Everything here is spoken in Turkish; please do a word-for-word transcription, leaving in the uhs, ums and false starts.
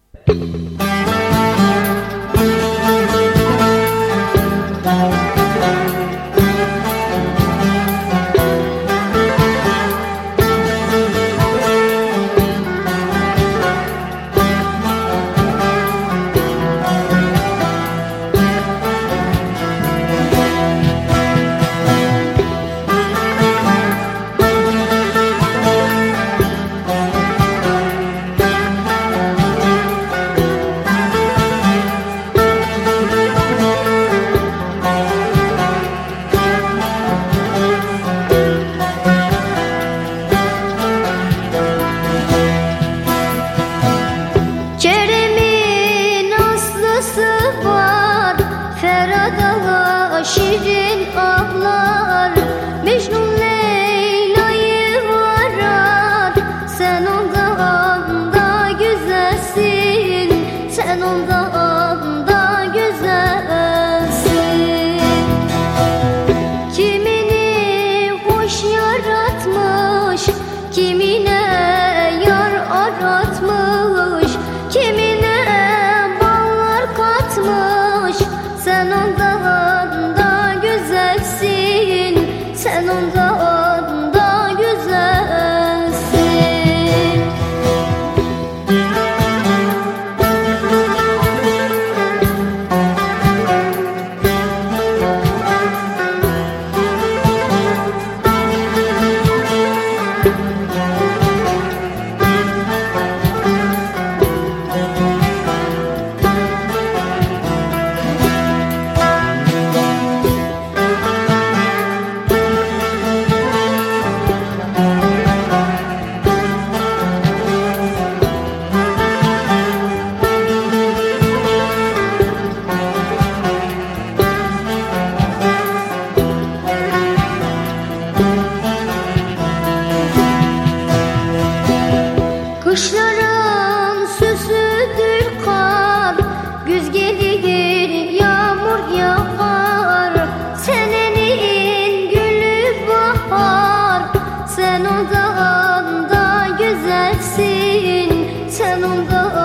Şirin ağlar, Mecnun Leyla'yı arar. Sen ondan da güzelsin, sen ondan da güzelsin. Kimini hoş yaratmış, kimine yar aratmış, kimine ballar katmış. Sen ondan sen ondan da güzelsin. Kışların süsüdür kar, güz gelir yağmur yağar. Senenin gülü bahar, sen ondan da güzelsin, sen ondan